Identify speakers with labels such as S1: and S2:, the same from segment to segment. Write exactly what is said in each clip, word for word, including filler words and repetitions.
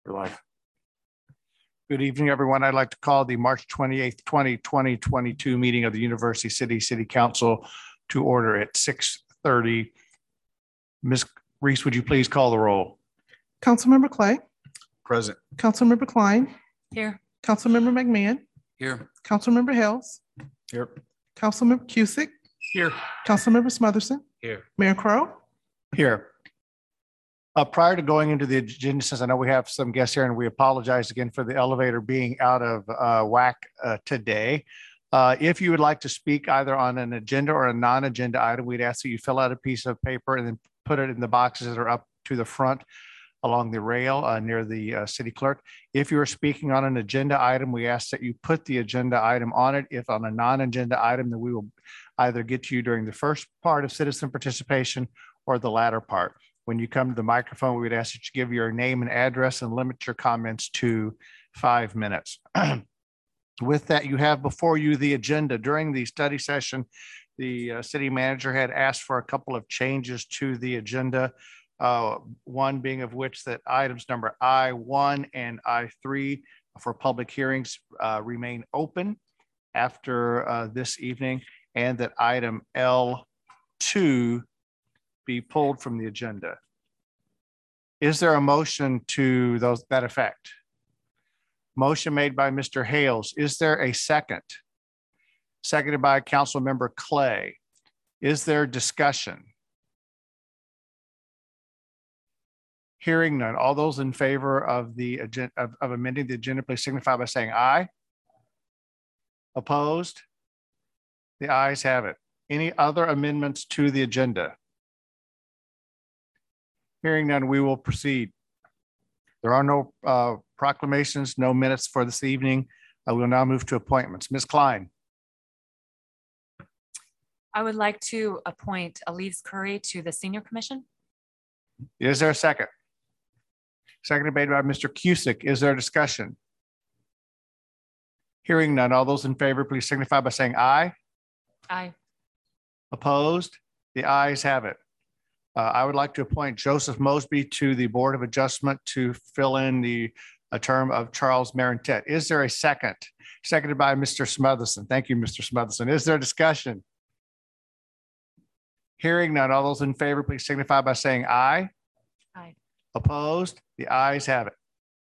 S1: We're live.
S2: Good evening, everyone. I'd like to call the March twenty-eighth, twenty twenty-two meeting of the University City City Council to order at six thirty. Miz Reese, would you please call the roll?
S3: Councilmember Clay,
S1: Present.
S3: Councilmember Klein,
S4: Here.
S3: Councilmember McMahon,
S1: Here.
S3: Councilmember Hales,
S1: Here.
S3: Councilmember Cusick,
S1: Here.
S3: Councilmember Smotherson,
S1: Here.
S3: Mayor Crowe.
S2: Here. Uh, prior to going into the agenda, since I know we have some guests here and we apologize again for the elevator being out of uh, whack uh, today. Uh, if you would like to speak either on an agenda or a non-agenda item, we'd ask that you fill out a piece of paper and then put it in the boxes that are up to the front along the rail uh, near the uh, city clerk. If you are speaking on an agenda item, we ask that you put the agenda item on it. If on a non-agenda item, then we will either get to you during the first part of citizen participation or the latter part. When you come to the microphone, we would ask that you give your name and address and limit your comments to five minutes. With that, you have before you the agenda. During the study session, the uh, city manager had asked for a couple of changes to the agenda. Uh, one being of which that items number I one and I three for public hearings uh, remain open after uh, this evening, and that item L two be pulled from the agenda. Is there a motion to those that effect? Motion made by Mister Hales. Is there a second? Seconded by Council Member Clay. Is there discussion? Hearing none. All those in favor of the agenda of, of amending the agenda, please signify by saying aye. Opposed? The ayes have it. Any other amendments to the agenda? Hearing none, we will proceed. There are no uh, proclamations, no minutes for this evening. I will now move to appointments. Miz Klein.
S4: I would like to appoint Elise Curry to the Senior Commission.
S2: Is there a second? Seconded made by Mister Cusick. Is there a discussion? Hearing none, all those in favor, please signify by saying aye.
S4: Aye.
S2: Opposed? The ayes have it. Uh, I would like to appoint Joseph Mosby to the Board of Adjustment to fill in the a term of Charles Marentet. Is there a second? Seconded by Mister Smotherson. Thank you, Mister Smotherson. Is there a discussion? Hearing none, all those in favor, please signify by saying aye.
S4: Aye.
S2: Opposed? The ayes have it.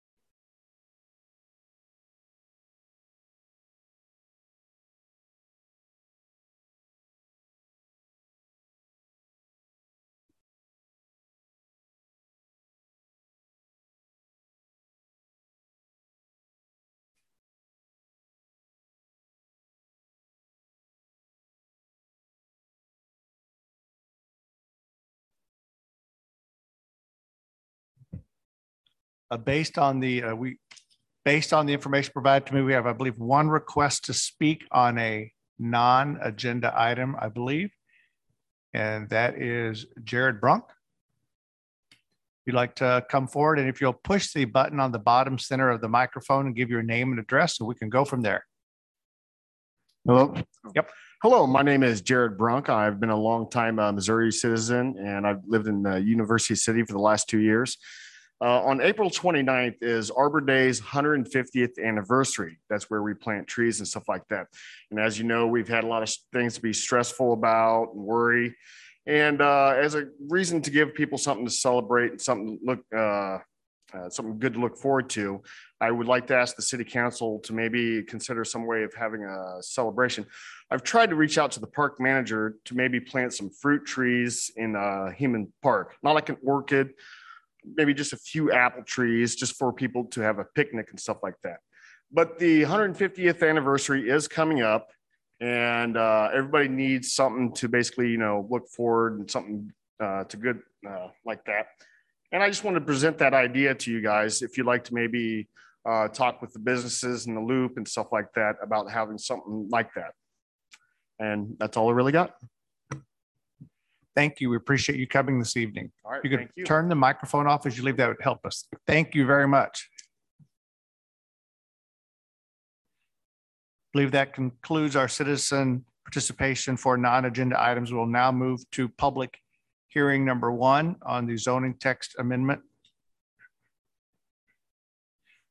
S2: Uh, based on the uh, we based on the information provided to me, we have, I believe, one request to speak on a non-agenda item, I believe, and that is Jared Brunk. If you'd like to come forward, and if you'll push the button on the bottom center of the microphone and give your name and address, so we can go from there.
S1: Hello.
S2: Yep.
S1: Hello, my name is Jared Brunk. I've been a long time uh, Missouri citizen, and I've lived in uh, University City for the last two years. Uh, on April twenty-ninth is Arbor Day's one hundred fiftieth anniversary. That's where we plant trees and stuff like that. And as you know, we've had a lot of things to be stressful about and worry. And uh, as a reason to give people something to celebrate and something to look, uh, uh, something good to look forward to, I would like to ask the city council to maybe consider some way of having a celebration. I've tried to reach out to the park manager to maybe plant some fruit trees in uh, Heman Park, not like an orchid, maybe just a few apple trees just for people to have a picnic and stuff like that. But the one hundred fiftieth anniversary is coming up, and uh, everybody needs something to basically, you know, look forward and something uh, to good uh, like that. And I just wanted to present that idea to you guys. If you'd like to maybe uh, talk with the businesses in the loop and stuff like that about having something like that. And that's all I really got.
S2: Thank you. We appreciate you coming this evening.
S1: All right,
S2: you could
S1: thank you.
S2: turn the microphone off as you leave. That would help us. Thank you very much. I believe that concludes our citizen participation for non-agenda items. We'll now move to public hearing number one on the zoning text amendment.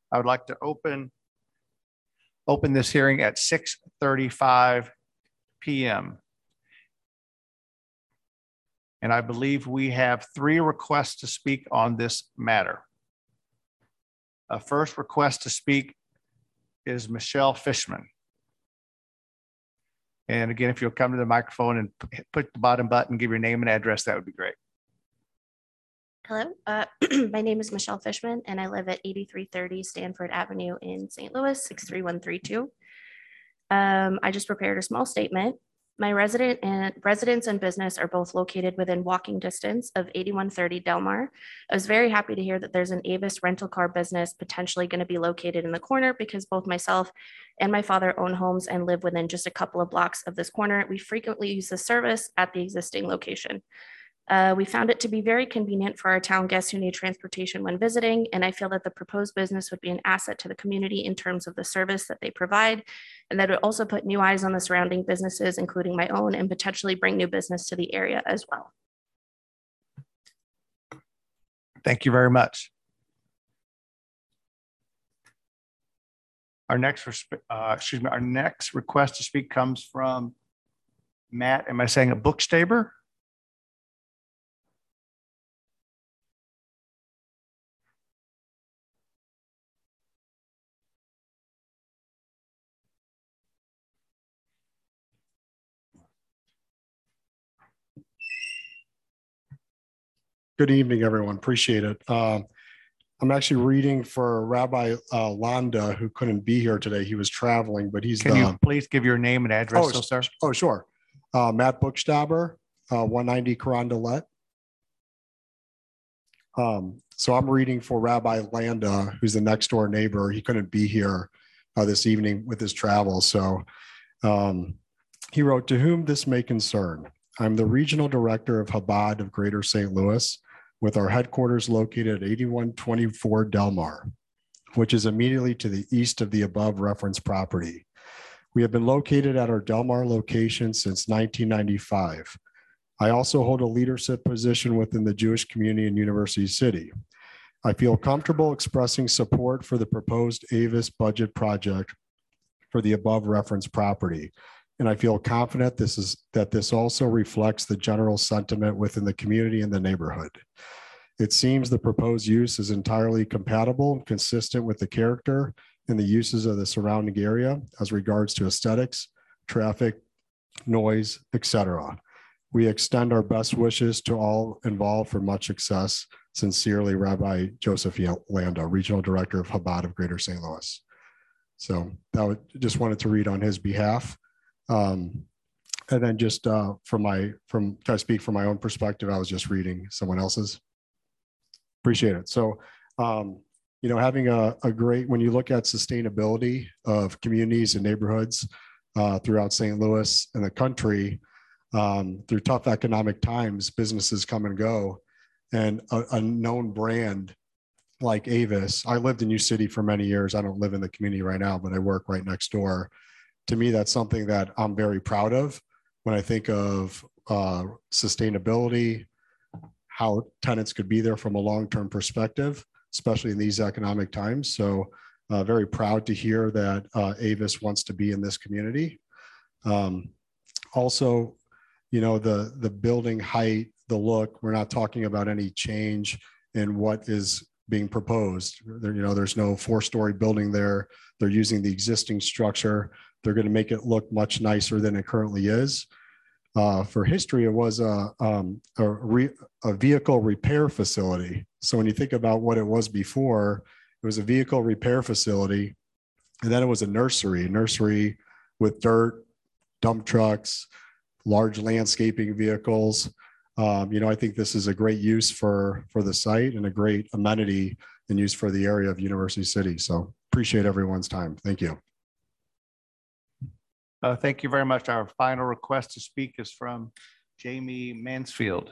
S2: I would like to open, open this hearing at six thirty-five P M And I believe we have three requests to speak on this matter. A first request to speak is Michelle Fishman. And again, if you'll come to the microphone and p- put the bottom button, give your name and address, that would be great.
S5: Hello, uh, my name is Michelle Fishman and I live at eighty-three thirty Stanford Avenue in Saint Louis, six three one three two. Um, I just prepared a small statement. My resident and residence and business are both located within walking distance of eighty-one thirty Delmar. I was very happy to hear that there's an Avis rental car business potentially going to be located in the corner because both myself and my father own homes and live within just a couple of blocks of this corner. We frequently use the service at the existing location. Uh, we found it to be very convenient for our town guests who need transportation when visiting, and I feel that the proposed business would be an asset to the community in terms of the service that they provide, and that would also put new eyes on the surrounding businesses, including my own, and potentially bring new business to the area as well.
S2: Thank you very much. Our next, resp- uh, excuse me, our next request to speak comes from Matt. Am I saying a Bookstaber?
S6: Good evening, everyone. Appreciate it. Uh, I'm actually reading for Rabbi uh, Landa, who couldn't be here today. He was traveling, but he's
S2: Can
S6: the,
S2: you please give your name and address,
S6: oh,
S2: so, sir?
S6: Oh, sure. Uh, Matt Bookstaber, uh, one ninety Carondelet. Um, so I'm reading for Rabbi Landa, who's the next door neighbor. He couldn't be here uh, this evening with his travel. So um, he wrote, "To whom this may concern, I'm the regional director of Chabad of Greater Saint Louis, with our headquarters located at eighty-one twenty-four Delmar, which is immediately to the east of the above referenced property. We have been located at our Delmar location since nineteen ninety-five. I also hold a leadership position within the Jewish community in University City. I feel comfortable expressing support for the proposed Avis budget project for the above referenced property. And I feel confident this is that this also reflects the general sentiment within the community and the neighborhood. It seems the proposed use is entirely compatible and consistent with the character and the uses of the surrounding area as regards to aesthetics, traffic, noise, et cetera. We extend our best wishes to all involved for much success. Sincerely, Rabbi Joseph Landa, Regional Director of Chabad of Greater Saint Louis." So that would, just wanted to read on his behalf. Um, and then just uh, from my, from, to speak from my own perspective, I was just reading someone else's. Appreciate it. So, um, you know, having a, a great, when you look at sustainability of communities and neighborhoods uh, throughout Saint Louis and the country, um, through tough economic times, businesses come and go, and a, a known brand like Avis. I lived in U City for many years. I don't live in the community right now, but I work right next door. To me, that's something that I'm very proud of when I think of uh, sustainability, how tenants could be there from a long-term perspective, especially in these economic times. So uh, very proud to hear that uh, Avis wants to be in this community. Um, also, you know, the, the building height, the look, we're not talking about any change in what is being proposed. There, you know, there's no four-story building there. They're using the existing structure. They're going to make it look much nicer than it currently is. Uh, for history, it was a, um, a, re, a vehicle repair facility. So when you think about what it was before, it was a vehicle repair facility, and then it was a nursery, a nursery with dirt, dump trucks, large landscaping vehicles. Um, you know, I think this is a great use for, for the site and a great amenity and use for the area of University City. So appreciate everyone's time. Thank you.
S2: Uh, thank you very much. Our final request to speak is from Jamie Mansfield.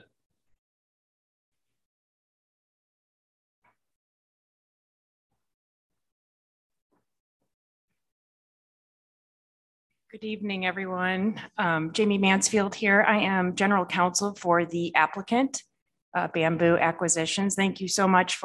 S7: Good evening, everyone. Um, Jamie Mansfield here. I am general counsel for the applicant, uh, Bamboo Acquisitions. Thank you so much for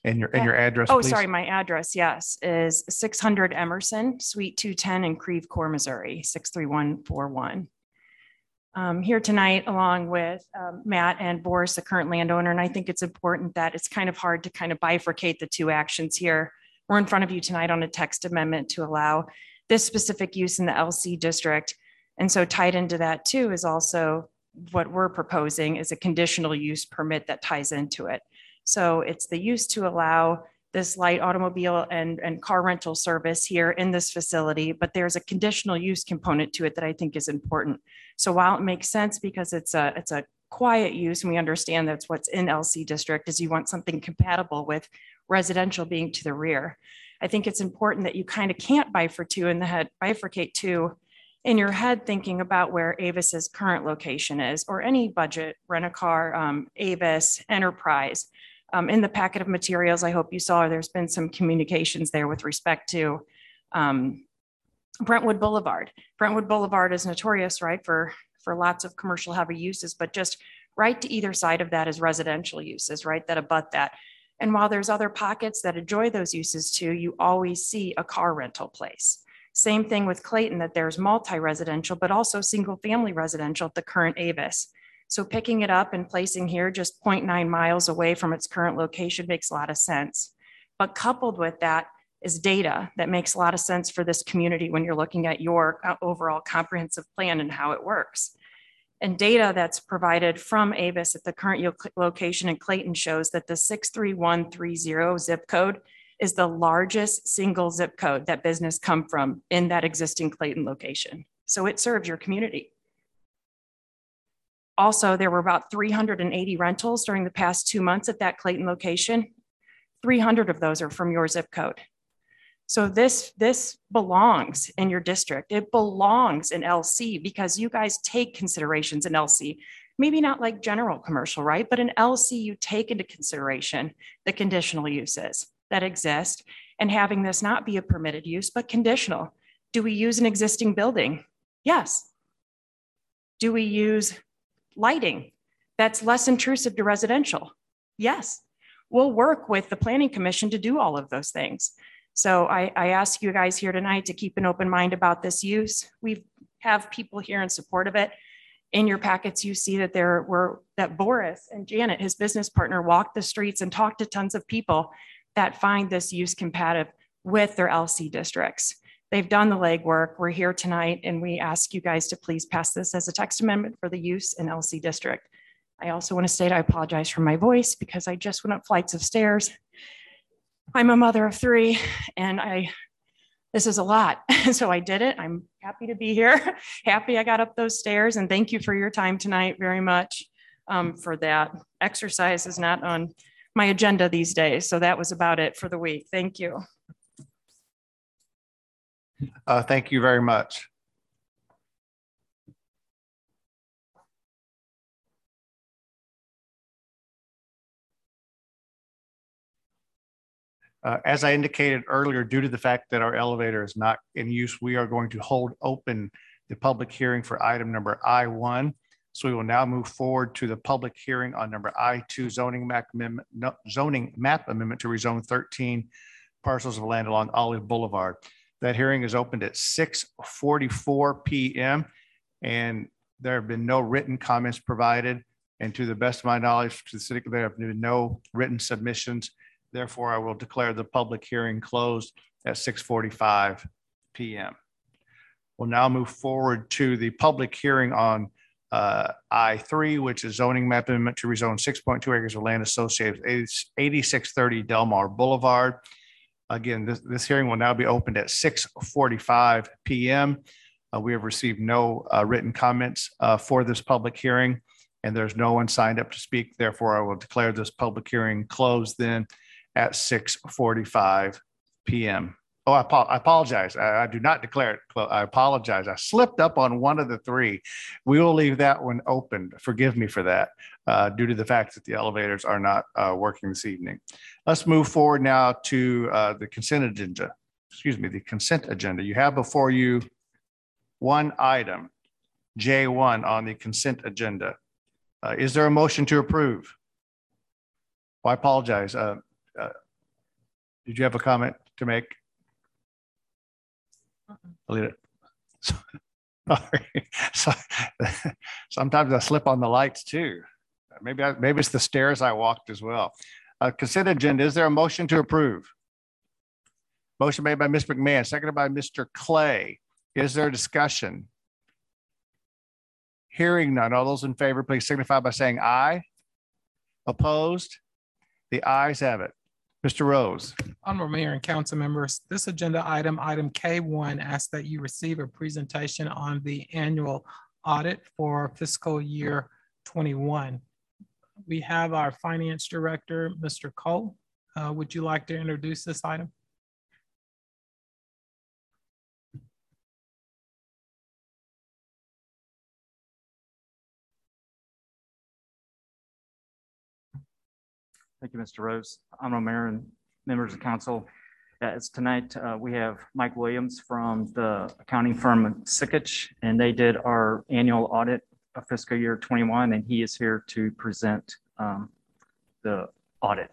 S2: And your, and
S7: Yeah.
S2: your address,
S7: Oh,
S2: please?
S7: sorry, my address, yes, is six hundred Emerson, Suite two ten in Creve Coeur, Missouri, six three one four one. Um, here tonight, along with um, Matt and Boris, the current landowner, and I think it's important that it's kind of hard to kind of bifurcate the two actions here. We're in front of you tonight on a text amendment to allow this specific use in the L C district. And so tied into that too is also what we're proposing is a conditional use permit that ties into it. So it's the use to allow this light automobile and, and car rental service here in this facility, but there's a conditional use component to it that I think is important. So while it makes sense because it's a, it's a quiet use and we understand that's what's in L C district is you want something compatible with residential being to the rear. I think it's important that you kind of can't bifurcate in the head, bifurcate too in your head thinking about where Avis's current location is or any budget rent-a-car, um, Avis, Enterprise. Um, in the packet of materials, I hope you saw, there's been some communications there with respect to um, Brentwood Boulevard. Brentwood Boulevard is notorious, right, for, for lots of commercial heavy uses, but just right to either side of that is residential uses, right, that abut that. And while there's other pockets that enjoy those uses too, you always see a car rental place. Same thing with Clayton, that there's multi-residential, but also single family residential at the current Avis. So picking it up and placing here just zero point nine miles away from its current location makes a lot of sense. But coupled with that is data that makes a lot of sense for this community when you're looking at your overall comprehensive plan and how it works. And data that's provided from Avis at the current location in Clayton shows that the six three one three zero zip code is the largest single zip code that business come from in that existing Clayton location. So it serves your community. Also, there were about three hundred eighty rentals during the past two months at that Clayton location. three hundred of those are from your zip code. So this, this belongs in your district. It belongs in L C because you guys take considerations in L C. Maybe not like general commercial, right? But in L C, you take into consideration the conditional uses that exist and having this not be a permitted use, but conditional. Do we use an existing building? Yes. Do we use lighting that's less intrusive to residential? Yes. We'll work with the Planning Commission to do all of those things. So I, I ask you guys here tonight to keep an open mind about this use. We have people here in support of it. In your packets, you see that there were, that Boris and Janet, his business partner, walked the streets and talked to tons of people that find this use compatible with their L C districts. They've done the legwork. We're here tonight and we ask you guys to please pass this as a text amendment for the use in L C district. I also want to state I apologize for my voice because I just went up flights of stairs. I'm a mother of three and I, this is a lot. So I did it. I'm happy to be here. Happy I got up those stairs and thank you for your time tonight very much um, for that. Exercise is not on my agenda these days. So that was about it for the week. Thank you.
S2: Uh, thank you very much. Uh, as I indicated earlier, due to the fact that our elevator is not in use, we are going to hold open the public hearing for item number I one. So we will now move forward to the public hearing on number I two zoning map amendment, no, zoning map amendment to rezone thirteen parcels of land along Olive Boulevard. That hearing is opened at six forty-four p m and there have been no written comments provided. And to the best of my knowledge, to the city, there have been no written submissions. Therefore, I will declare the public hearing closed at six forty-five p m We'll now move forward to the public hearing on uh, I three, which is zoning map amendment to rezone six point two acres of land associated with eighty-six thirty Delmar Boulevard. Again, this, this hearing will now be opened at six forty-five p m Uh, we have received no uh, written comments uh, for this public hearing, and there's no one signed up to speak. Therefore, I will declare this public hearing closed then at six forty-five p m Oh, I, I apologize. I, I do not declare it. I apologize. I slipped up on one of the three. We will leave that one open. Forgive me for that, uh, due to the fact that the elevators are not uh, working this evening. Let's move forward now to uh, the consent agenda. Excuse me, the consent agenda. You have before you one item, J one on the consent agenda. Uh, is there a motion to approve? Well, I apologize. Uh, uh, Did you have a comment to make? Alita? Sorry. So, sometimes I slip on the lights too. Maybe, I, maybe it's the stairs I walked as well. Uh, consent agenda, is there a motion to approve? Motion made by Miz McMahon, seconded by Mister Clay. Is there a discussion? Hearing none. All those in favor, please signify by saying aye. Opposed? The ayes have it. Mister Rose.
S3: Honorable Mayor and council members, this agenda item, item K one, asks that you receive a presentation on the annual audit for fiscal year twenty-one. We have our finance director, Mister Cole. Uh, would you like to introduce this item?
S8: Thank you, Mister Rose. Honorable Mayor and members of council. As tonight, uh, we have Mike Williams from the accounting firm Sikich, and they did our annual audit of fiscal year twenty-one, and he is here to present um, the audit.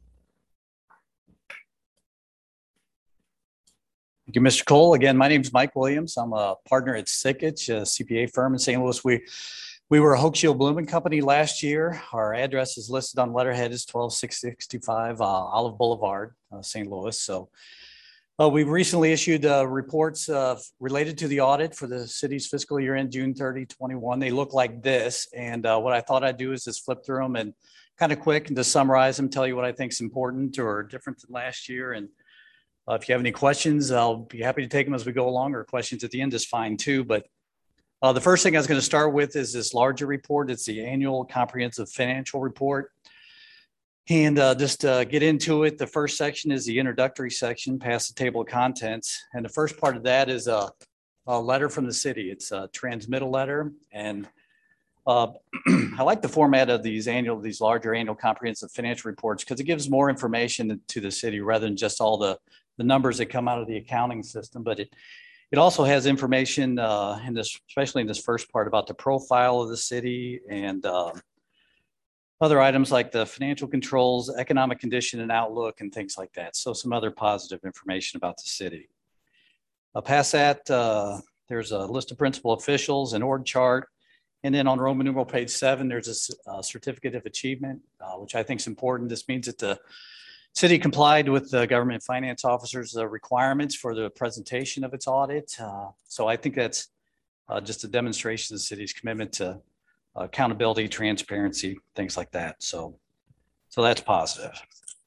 S9: Thank you, Mister Cole. Again, my name is Mike Williams. I'm a partner at Sikich, a C P A firm in Saint Louis. We We were a Hochschild Blooming Company last year. Our address is listed on letterhead is twelve six sixty-five uh, Olive Boulevard, uh, Saint Louis. So uh, we've recently issued uh, reports uh, related to the audit for the city's fiscal year end June thirtieth, twenty-one. They look like this. And uh, what I thought I'd do is just flip through them and kind of quick and to summarize them, tell you what I think is important or different than last year. And uh, if you have any questions, I'll be happy to take them as we go along, or questions at the end is fine too. But Uh, the first thing I was going to start with is this larger report. It's the annual comprehensive financial report. And uh, just to get into it, the first section is the introductory section, past the table of contents. And the first part of that is a, a letter from the city. It's a transmittal letter. And uh, I like the format of these annual, these larger annual comprehensive financial reports because it gives more information to the city rather than just all the, the numbers that come out of the accounting system. But it It also has information uh, in this, especially in this first part, about the profile of the city and uh, other items like the financial controls, economic condition and outlook, and things like that. So some other positive information about the city. Uh, past that, uh, there's a list of principal officials, an org chart, and then on Roman numeral page seven, there's a, a certificate of achievement, uh, which I think is important. This means that the city complied with the government finance officer's uh, requirements for the presentation of its audit. Uh, so I think that's uh, just a demonstration of the city's commitment to uh, accountability, transparency, things like that. So, so that's positive.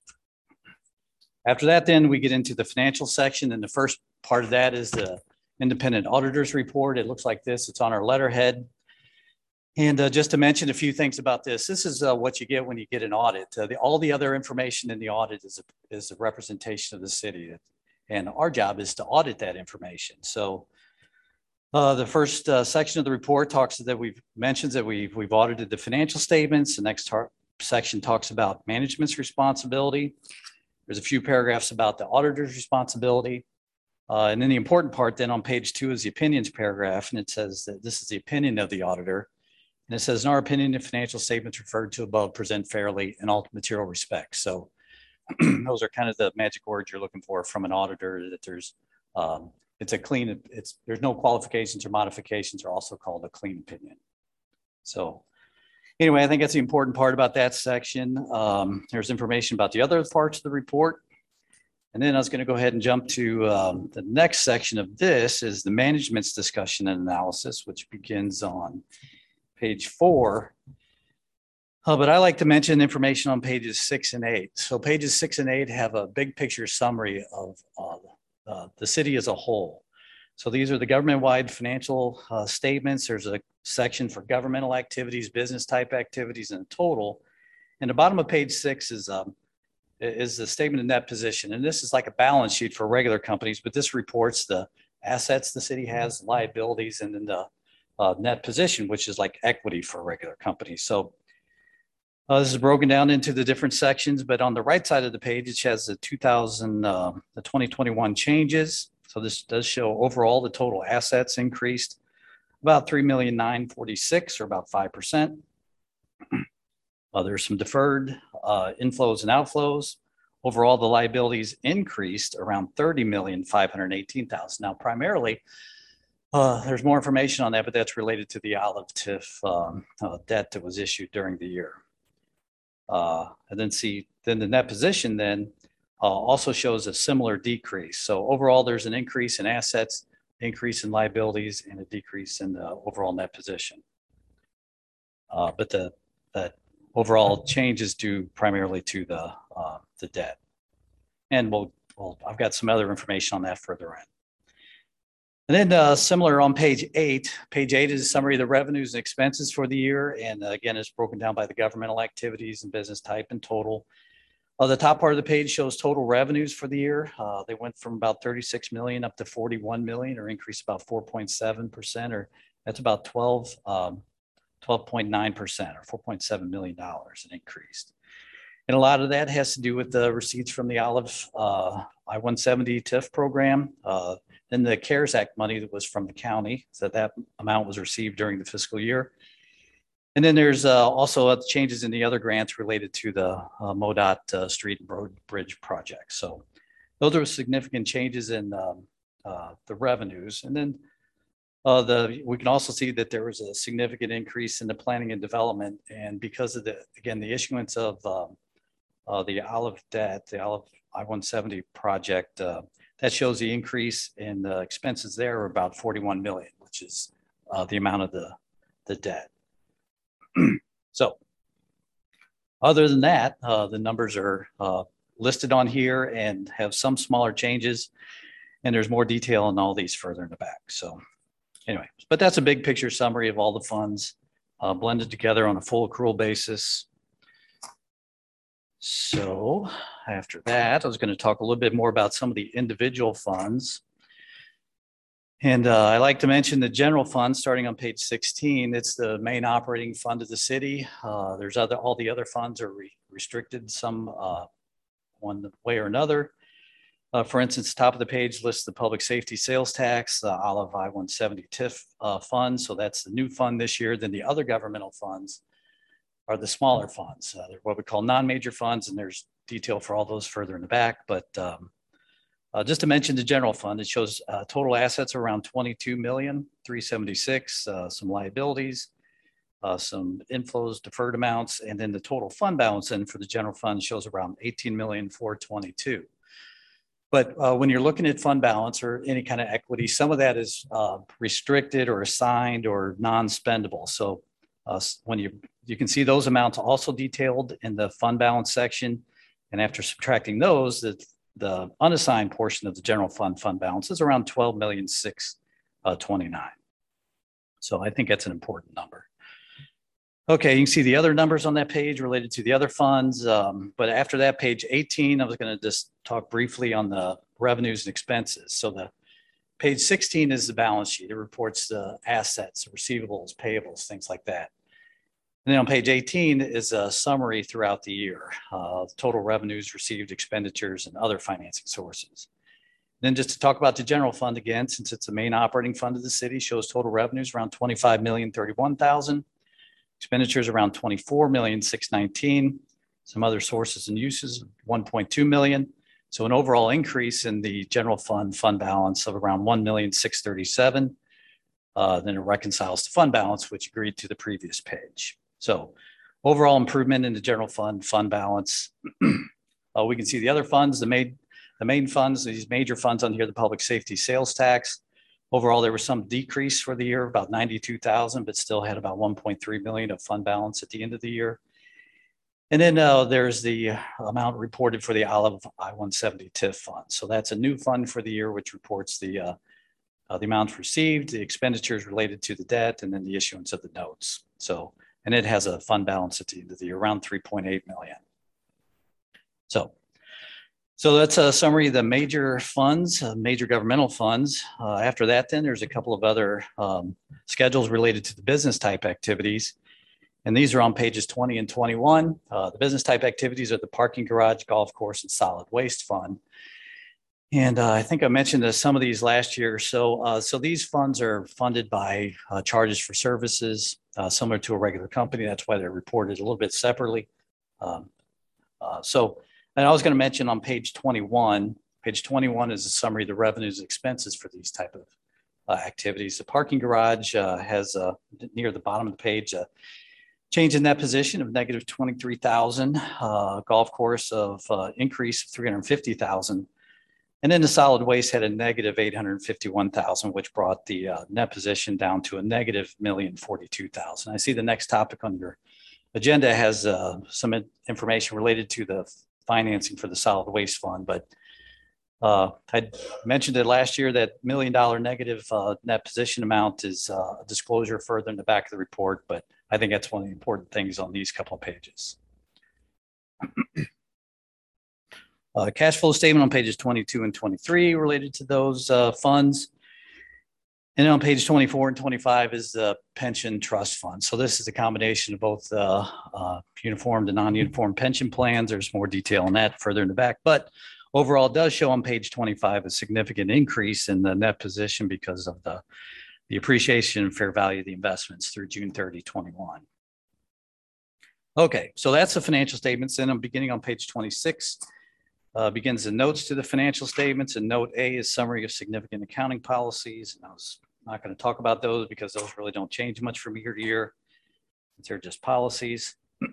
S9: After that, then we get into the financial section. And the first part of that is the independent auditor's report. It looks like this. It's on our letterhead. And uh, just to mention a few things about this, this is uh, what you get when you get an audit. Uh, the, all the other information in the audit is a, is a representation of the city. And our job is to audit that information. So uh, the first uh, section of the report talks that we've mentioned that we've, we've audited the financial statements. The next section talks about management's responsibility. There's a few paragraphs about the auditor's responsibility. Uh, and then the important part then on page two is the opinions paragraph. And it says that this is the opinion of the auditor. And it says, in our opinion, the financial statements referred to above present fairly in all material respects. So those are kind of the magic words you're looking for from an auditor, that there's, um, it's a clean, it's, there's no qualifications or modifications are also called a clean opinion. So anyway, I think that's the important part about that section. Um, there's information about the other parts of the report. And then I was going to go ahead and jump to um, the next section of this is the management's discussion and analysis, which begins on page four. Uh, but I like to mention information on pages six and eight. So pages six and eight have a big picture summary of uh, uh, the city as a whole. So these are the government-wide financial uh, statements. There's a section for governmental activities, business type activities, and total. And the bottom of page six is um, is the statement of net position. And this is like a balance sheet for regular companies, but this reports the assets the city has, liabilities, and then the uh, net position, which is like equity for regular companies. So uh, this is broken down into the different sections, but on the right side of the page, it has the two thousand, uh, the twenty twenty-one changes. So this does show overall the total assets increased about three million nine forty-six, or about five percent. Uh, there's some deferred uh, inflows and outflows. overall, the liabilities increased around thirty million, five hundred eighteen thousand. Now, primarily, uh, there's more information on that, but that's related to the Olive T I F um, uh, debt that was issued during the year. Uh, and then see, then the net position then uh, also shows a similar decrease. So overall, there's an increase in assets, increase in liabilities, and a decrease in the overall net position. Uh, but the, the overall change is due primarily to the uh, the debt. And we'll, we'll, I've got some other information on that further in. And then uh, similar on page eight, page eight is a summary of the revenues and expenses for the year. And uh, again, it's broken down by the governmental activities and business type and total. Uh, the top part of the page shows total revenues for the year. Uh, they went from about thirty-six million up to forty-one million, or increased about four point seven percent, or that's about twelve, um, twelve point nine percent, or four point seven million dollars it increased. And a lot of that has to do with the receipts from the Olive uh, I one seventy T I F program. Uh, then the CARES Act money that was from the county, so that amount was received during the fiscal year. And then there's uh, also other changes in the other grants related to the uh, MoDOT uh, street and road bridge project. So those are significant changes in um, uh, the revenues. And then uh, the we can also see that there was a significant increase in the planning and development. And because of the, again, the issuance of um, Uh, the Olive debt, the Olive I one seventy project, uh, that shows the increase in the expenses there are about forty-one million, which is uh, the amount of the, the debt. So other than that, uh, the numbers are uh, listed on here and have some smaller changes. And there's more detail on all these further in the back. So anyway, but that's a big picture summary of all the funds uh, blended together on a full accrual basis. So after that, I was going to talk a little bit more about some of the individual funds. And uh, I like to mention the general fund starting on page sixteen. It's the main operating fund of the city. Uh, there's other, all the other funds are re restricted some uh, one way or another. Uh, for instance, top of the page lists the public safety sales tax, the Olive I one seventy T I F uh, fund. So that's the new fund this year. Then the other governmental funds are the smaller funds. Uh, they're what we call non-major funds, and there's detail for all those further in the back. But um, uh, just to mention the general fund, it shows uh, total assets around twenty-two million, three seventy-six, uh, some liabilities, uh, some inflows, deferred amounts, and then the total fund balance in for the general fund shows around eighteen million, four twenty-two. But uh, when you're looking at fund balance or any kind of equity, some of that is uh, restricted or assigned or non-spendable. So uh, when you You can see those amounts also detailed in the fund balance section. And after subtracting those, the, the unassigned portion of the general fund fund balance is around twelve million, six twenty-nine. So I think that's an important number. Okay, you can see the other numbers on that page related to the other funds. Um, but after that, page eighteen, I was going to just talk briefly on the revenues and expenses. So the page sixteen is the balance sheet. It reports the assets, receivables, payables, things like that. And then on page eighteen is a summary throughout the year, uh, total revenues, received expenditures, and other financing sources. Then just to talk about the general fund again, since it's the main operating fund of the city, shows total revenues around twenty-five million, thirty-one thousand, expenditures around twenty-four million, six nineteen, some other sources and uses, one point two million. So an overall increase in the general fund fund balance of around one million, six thirty-seven. Uh, then it reconciles to fund balance, which agreed to the previous page. So overall improvement in the general fund fund balance. uh, we can see the other funds, the main, the main funds, these major funds on here, the public safety sales tax. Overall, there was some decrease for the year, about ninety-two thousand, but still had about one point three million of fund balance at the end of the year. And then uh, there's the amount reported for the Olive I one seventy T I F fund. So that's a new fund for the year, which reports the, uh, uh, the amounts received, the expenditures related to the debt, and then the issuance of the notes. So, and it has a fund balance at the end of the year, around three point eight million. So, so that's a summary of the major funds, uh, major governmental funds. Uh, after that, then there's a couple of other um, schedules related to the business type activities. And these are on pages twenty and twenty-one. Uh, the business type activities are the parking garage, golf course, and solid waste fund. And uh, I think I mentioned uh, some of these last year. So, uh, so these funds are funded by uh, charges for services, uh, similar to a regular company. That's why they're reported a little bit separately. Um, uh, so And I was going to mention on page twenty-one, page twenty-one is a summary of the revenues and expenses for these type of uh, activities. The parking garage uh, has uh, near the bottom of the page, a change in that position of negative twenty-three thousand, uh, golf course of uh, increase of three hundred fifty thousand. And then the solid waste had a negative eight hundred fifty-one thousand, which brought the uh, net position down to a negative million forty-two thousand. I see the next topic on your agenda has uh, some information related to the financing for the solid waste fund, but uh, I mentioned it last year that million dollar negative uh, net position amount is uh, a disclosure further in the back of the report, but I think that's one of the important things on these couple of pages. Uh, cash flow statement on pages twenty-two and twenty-three related to those uh, funds. And then on page twenty-four and twenty-five is the pension trust fund. So this is a combination of both uh, uh, uniformed and non-uniform pension plans. There's more detail on that further in the back, but overall it does show on page twenty-five a significant increase in the net position because of the, the appreciation and fair value of the investments through June thirtieth, twenty-one. Okay, so that's the financial statements. Then I'm beginning on page twenty-six. Uh, begins the notes to the financial statements, and note A is summary of significant accounting policies. And I was not going to talk about those because those really don't change much from year to year. They're just policies.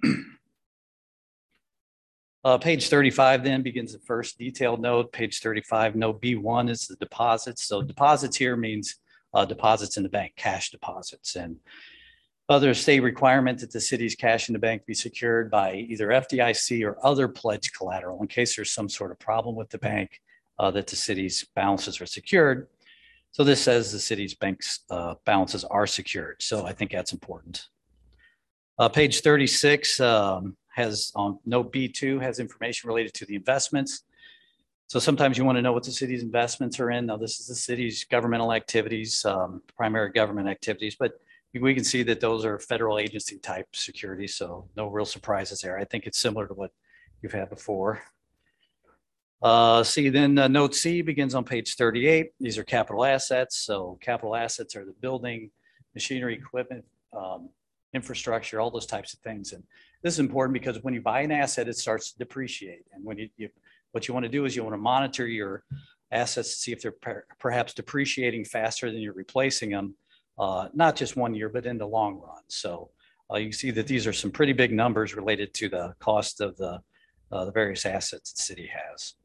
S9: uh, page thirty-five then begins the first detailed note. Page thirty-five, note B one is the deposits. So deposits here means uh, deposits in the bank, cash deposits. And other state requirement that the city's cash in the bank be secured by either F D I C or other pledge collateral in case there's some sort of problem with the bank uh, that the city's balances are secured. So this says the city's bank's uh, balances are secured. So I think that's important. Uh, page thirty-six um, has on note B two has information related to the investments. So sometimes you want to know what the city's investments are in. Now this is the city's governmental activities, um, primary government activities, but we can see that those are federal agency type securities, so no real surprises there. I think it's similar to what you've had before. Uh, see, then uh, note C begins on page thirty-eight. These are capital assets. So capital assets are the building, machinery, equipment, um, infrastructure, all those types of things. And this is important because when you buy an asset, it starts to depreciate. And when you, you what you want to do is you want to monitor your assets to see if they're per perhaps depreciating faster than you're replacing them. Uh, not just one year, but in the long run. So uh, you can see that these are some pretty big numbers related to the cost of the, uh, the various assets the city has.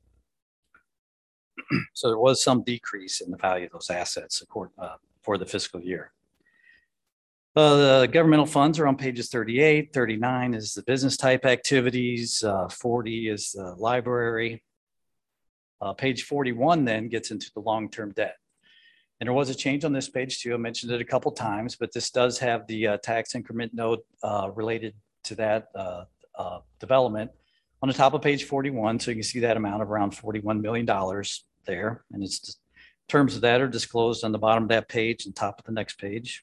S9: So there was some decrease in the value of those assets uh, for the fiscal year. Uh, the governmental funds are on pages thirty-eight, thirty-nine is the business type activities, uh, forty is the library. Uh, page forty-one then gets into the long-term debt. And there was a change on this page too. I mentioned it a couple times, but this does have the uh, tax increment note uh, related to that uh, uh, development on the top of page forty-one. So you can see that amount of around forty-one million dollars there. And it's just, terms of that are disclosed on the bottom of that page and top of the next page.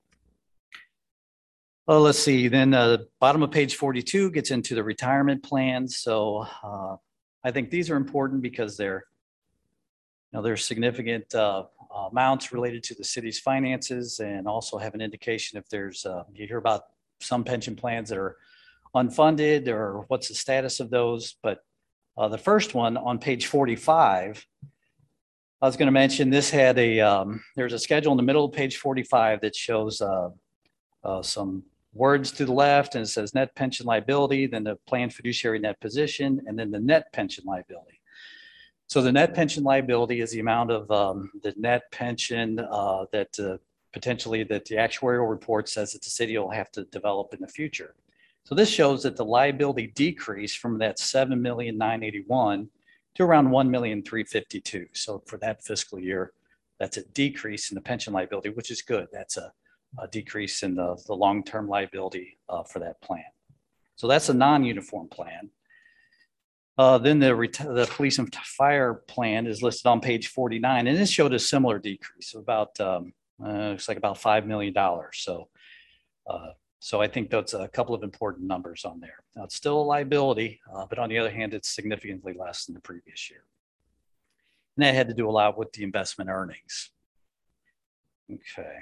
S9: Well, let's see, then uh, the bottom of page forty-two gets into the retirement plans. So uh, I think these are important because they're, you know, there's significant uh, amounts related to the city's finances and also have an indication if there's, uh, you hear about some pension plans that are unfunded or what's the status of those. But uh, the first one on page forty-five, I was going to mention this had a, um, there's a schedule in the middle of page forty-five that shows uh, uh, some words to the left, and it says net pension liability, then the planned fiduciary net position, and then the net pension liability. So the net pension liability is the amount of um, the net pension uh, that uh, potentially that the actuarial report says that the city will have to develop in the future. So this shows that the liability decreased from that seven million nine hundred eighty-one to around one million three hundred fifty-two. So for that fiscal year, that's a decrease in the pension liability, which is good. That's a, a decrease in the, the long-term liability uh, for that plan. So that's a non-uniform plan. Uh, then the, the police and fire plan is listed on page forty-nine, and this showed a similar decrease of about, um, uh, looks like about five million dollars. So, uh, so I think that's a couple of important numbers on there. Now it's still a liability, uh, but on the other hand, it's significantly less than the previous year. And that had to do a lot with the investment earnings. Okay.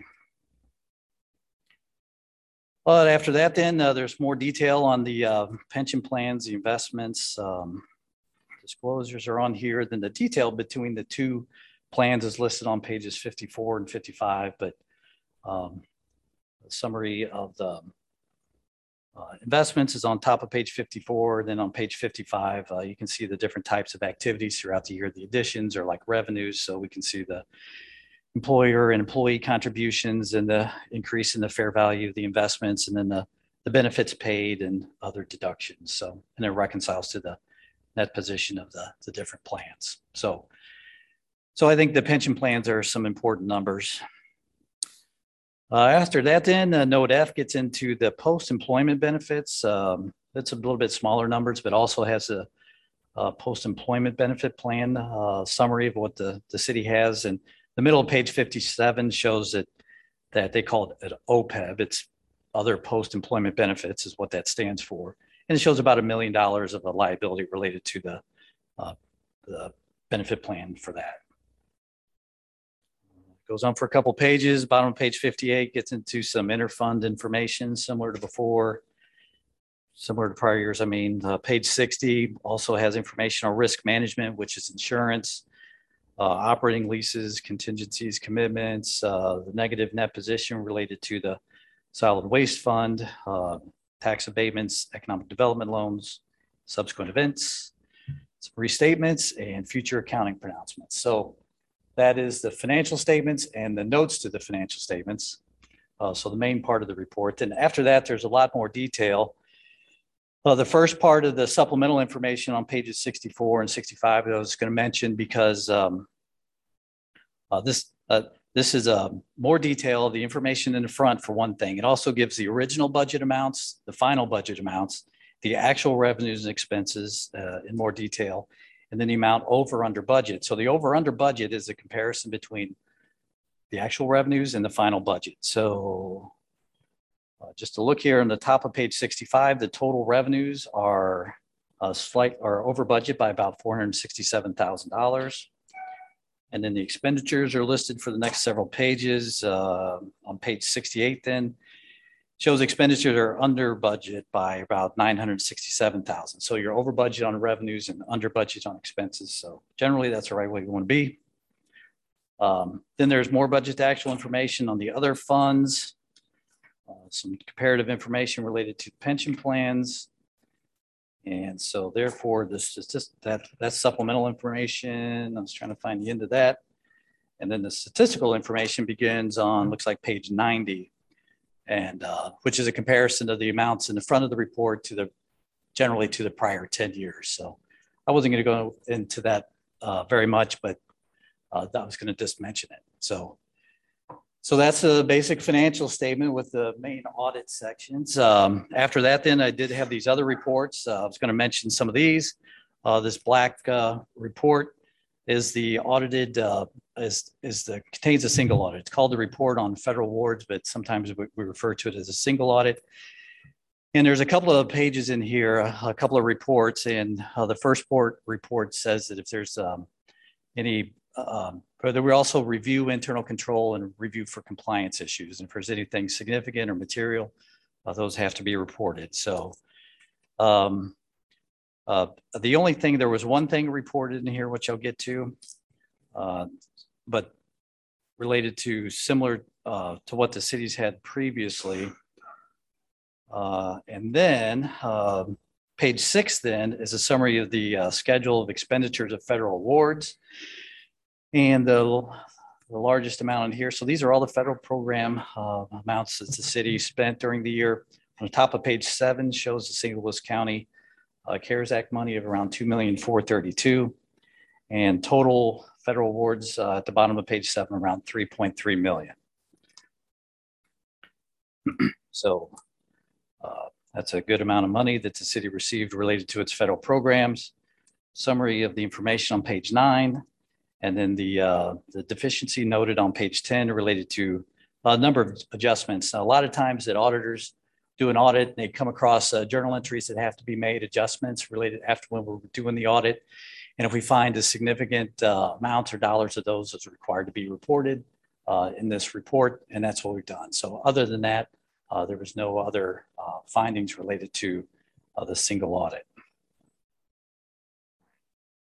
S9: But after that, then uh, there's more detail on the uh, pension plans, the investments. Um, disclosures are on here. Then the detail between the two plans is listed on pages fifty-four and fifty-five, but um, the summary of the uh, investments is on top of page fifty-four. Then on page fifty-five, uh, you can see the different types of activities throughout the year. The additions are like revenues, so we can see the employer and employee contributions and the increase in the fair value of the investments, and then the, the benefits paid and other deductions. So, and it reconciles to the net position of the, the different plans. So, so I think the pension plans are some important numbers. Uh, after that, then uh, note F gets into the post-employment benefits. Um, it's a little bit smaller numbers, but also has a, a post-employment benefit plan uh, summary of what the, the city has. And the middle of page fifty-seven shows that that they call it O P E B. It's other post-employment benefits is what that stands for. And it shows about a million dollars of a liability related to the, uh, the benefit plan for that. Goes on for a couple pages. Bottom of page fifty-eight gets into some interfund information similar to before, similar to prior years. I mean, uh, page sixty also has information on risk management, which is insurance, uh, operating leases, contingencies, commitments, uh, the negative net position related to the solid waste fund, uh, tax abatements, economic development loans, subsequent events, some restatements, and future accounting pronouncements. So that is the financial statements and the notes to the financial statements. Uh, so the main part of the report. And after that, there's a lot more detail. Uh, the first part of the supplemental information on pages sixty-four and sixty-five, I was going to mention because um, uh, this uh, this is uh, more detail of the information in the front for one thing. It also gives the original budget amounts, the final budget amounts, the actual revenues and expenses uh, in more detail, and then the amount over under budget. So the over under budget is a comparison between the actual revenues and the final budget. So uh, just to look here on the top of page sixty-five, the total revenues are uh, slight or over budget by about four hundred sixty-seven thousand dollars. And then the expenditures are listed for the next several pages. Uh, on page sixty-eight then, shows expenditures are under budget by about nine hundred sixty-seven thousand. So you're over budget on revenues and under budget on expenses. So generally that's the right way you want to be. Um, then there's more budget to actual information on the other funds, uh, some comparative information related to pension plans. And so therefore this is just that that's supplemental information. I was trying to find the end of that. And then the statistical information begins on, looks like page ninety. And uh, which is a comparison of the amounts in the front of the report to the generally to the prior ten years. So I wasn't going to go into that uh, very much, but uh, I was going to just mention it. So, so that's a basic financial statement with the main audit sections. Um, after that, then I did have these other reports. Uh, I was going to mention some of these. Uh, this black uh, report is the audited, uh, is, is the, contains a single audit. It's called the report on federal awards, but sometimes we, we refer to it as a single audit. And there's a couple of pages in here, a couple of reports. And uh, the first port report says that if there's um, any, um, whether we also review internal control and review for compliance issues. And if there's anything significant or material, uh, those have to be reported. So, um, Uh, the only thing, there was one thing reported in here, which I'll get to, uh, but related to similar uh, to what the cities had previously. Uh, and then uh, page six then is a summary of the uh, schedule of expenditures of federal awards. And the, the largest amount in here. So these are all the federal program uh, amounts that the city spent during the year. On the top of page seven shows the Saint Louis County Uh, CARES Act money of around two million four hundred thirty-two, and total federal awards uh, at the bottom of page seven around three point three million. So uh, that's a good amount of money that the city received related to its federal programs. Summary of the information on page nine, and then the uh, the deficiency noted on page ten related to a number of adjustments. Now, a lot of times that auditors do an audit and they come across uh, journal entries that have to be made, adjustments related after when we're doing the audit. And if we find a significant uh, amount or dollars of those is required to be reported uh, in this report, and that's what we've done. So other than that, uh, there was no other uh, findings related to uh, the single audit.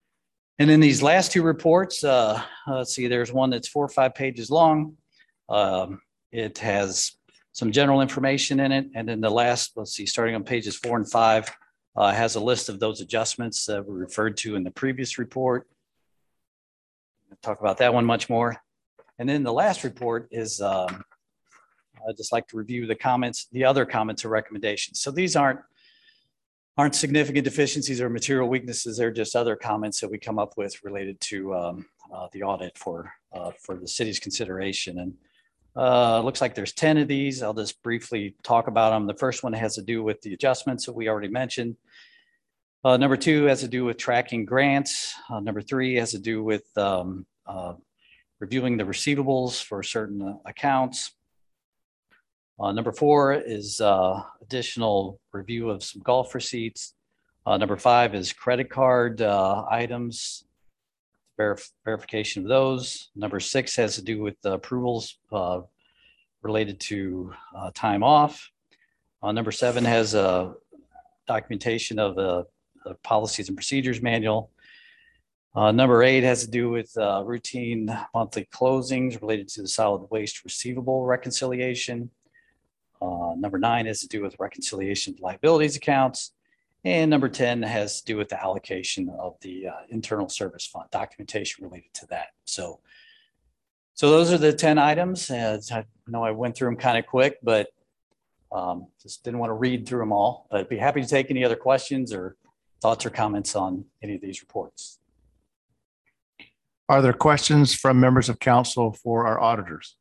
S9: And then these last two reports, uh, let's see, there's one that's four or five pages long. Um, it has some general information in it. And then the last, let's see, starting on pages four and five, uh, has a list of those adjustments that were referred to in the previous report. I'll talk about that one much more. And then the last report is, um, I'd just like to review the comments, the other comments or recommendations. So these aren't aren't significant deficiencies or material weaknesses. They're just other comments that we come up with related to um, uh, the audit for uh, for the city's consideration. And uh, looks like there's ten of these. I'll just briefly talk about them. The first one has to do with the adjustments that we already mentioned. Uh, number two has to do with tracking grants. Uh, number three has to do with um, uh, reviewing the receivables for certain uh, accounts. Uh, number four is uh, additional review of some golf receipts. Uh, number five is credit card uh, items, verif verification of those. Number six has to do with the approvals uh, related to uh, time off. Uh, number seven has a documentation of the, the policies and procedures manual. Uh, number eight has to do with uh, routine monthly closings related to the solid waste receivable reconciliation. Uh, number nine has to do with reconciliation of liabilities accounts. And number ten has to do with the allocation of the uh, internal service fund, documentation related to that. So, so those are the ten items. As I know I went through them kind of quick, but um, just didn't want to read through them all. But I'd be happy to take any other questions or thoughts or comments on any of these reports.
S2: Are there questions from members of council for our auditors?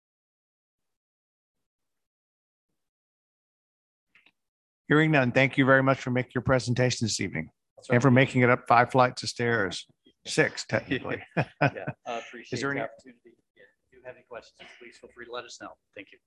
S2: Hearing none, thank you very much for making your presentation this evening and for making it up five flights of stairs, six technically.
S9: Yeah, I appreciate
S2: Is there
S9: the
S2: any-
S9: opportunity. Yeah, if you have any questions, please feel free to let us know. Thank you.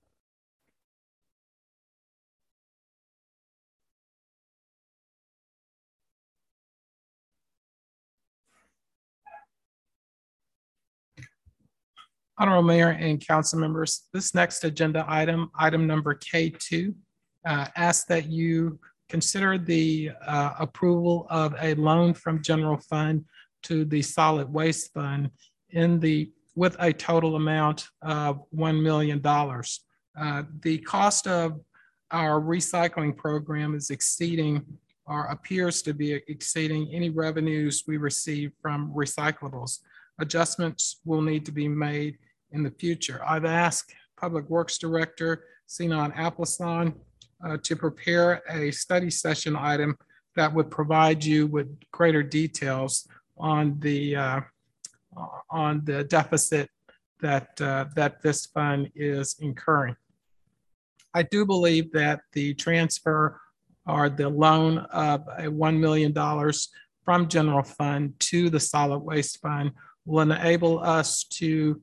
S3: Honorable Mayor and council members, this next agenda item, item number K two, uh, asks that you consider the uh, approval of a loan from general fund to the solid waste fund in the, with a total amount of one million dollars. Uh, the cost of our recycling program is exceeding or appears to be exceeding any revenues we receive from recyclables. Adjustments will need to be made in the future. I've asked Public Works Director Sinan Appleson uh, to prepare a study session item that would provide you with greater details on the uh, on the deficit that uh, that this fund is incurring. I do believe that the transfer or the loan of a one million dollars from general fund to the solid waste fund will enable us to,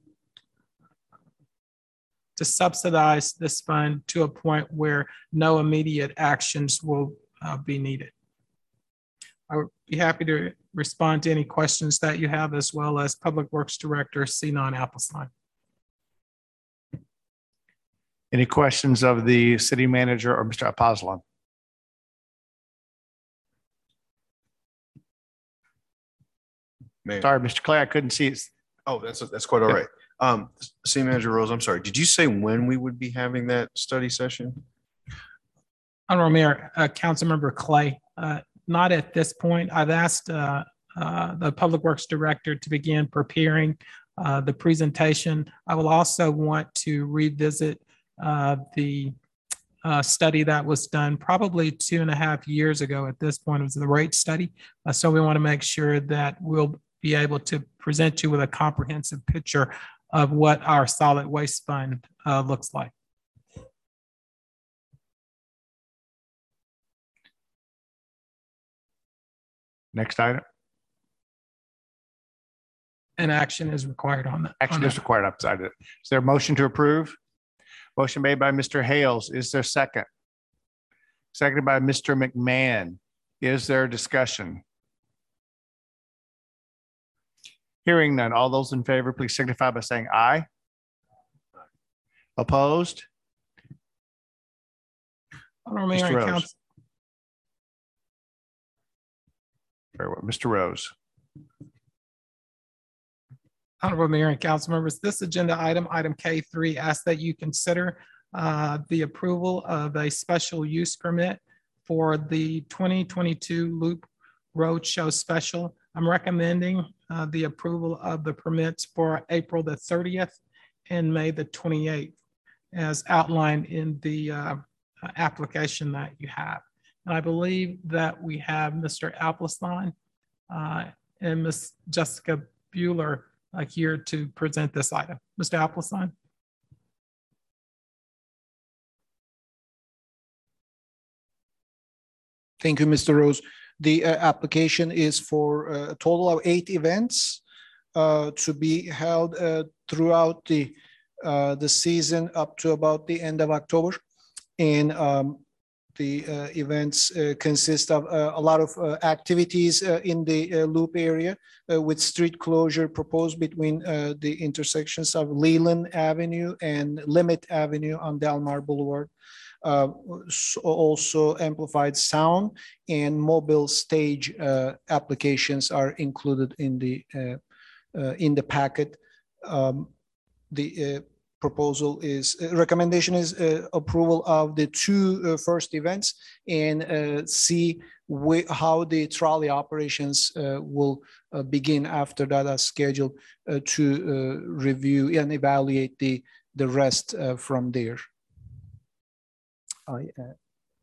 S3: to subsidize this fund to a point where no immediate actions will uh, be needed. I would be happy to respond to any questions that you have, as well as Public Works Director Sinan Appleson.
S2: Any questions of the city manager or Mister Appleson?
S10: Mayor.
S2: Sorry, Mister Clay, I couldn't see it.
S10: Oh, that's, that's quite all right. Um, City Manager Rose, I'm sorry. Did you say when we would be having that study session?
S3: Honorable Mayor, uh, Councilmember Clay, uh, not at this point. I've asked uh, uh, the Public Works Director to begin preparing uh, the presentation. I will also want to revisit uh, the uh, study that was done probably two and a half years ago at this point. It was the rate study. Uh, so we want to make sure that we'll be able to present you with a comprehensive picture of what our solid waste fund uh, looks like.
S2: Next item.
S3: An action is required on that.
S2: Action is required. I've decided it. Is there a motion to approve? Motion made by Mister Hales. Is there a second? Seconded by Mister McMahon. Is there discussion? Hearing none. All those in favor, please signify by saying aye. Opposed?
S3: Honorable Mayor
S2: Mister
S3: and
S2: Rose.
S3: Council,
S2: Very well. Mister Rose.
S3: Honorable Mayor and council members, this agenda item, item K three, asks that you consider uh, the approval of a special use permit for the twenty twenty-two Loop Road Show Special. I'm recommending uh, the approval of the permits for April the thirtieth and May the twenty-eighth, as outlined in the uh, application that you have. And I believe that we have Mister Appleston uh, and Miz Jessica Bueller uh, here to present this item. Mister Appleston.
S11: Thank you, Mister Rose. The uh, application is for uh, a total of eight events uh, to be held uh, throughout the uh, the season up to about the end of October. And um, the uh, events uh, consist of uh, a lot of uh, activities uh, in the uh, Loop area uh, with street closure proposed between uh, the intersections of Leland Avenue and Limit Avenue on Delmar Boulevard. Uh, also amplified sound and mobile stage uh, applications are included in the uh, uh, in the packet. Um, the uh, proposal is uh, recommendation is uh, approval of the two uh, first events and uh, see how the trolley operations uh, will uh, begin after that as scheduled uh, to uh, review and evaluate the the rest uh, from there. I, uh,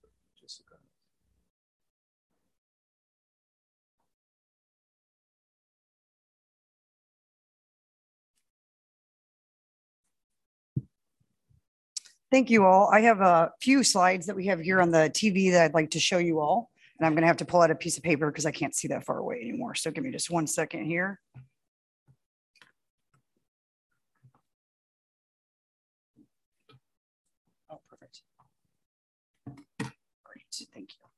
S12: Thank you all. I have a few slides that we have here on the T V that I'd like to show you all. And I'm going to have to pull out a piece of paper because I can't see that far away anymore. So give me just one second here. Oh, perfect. Great, thank you.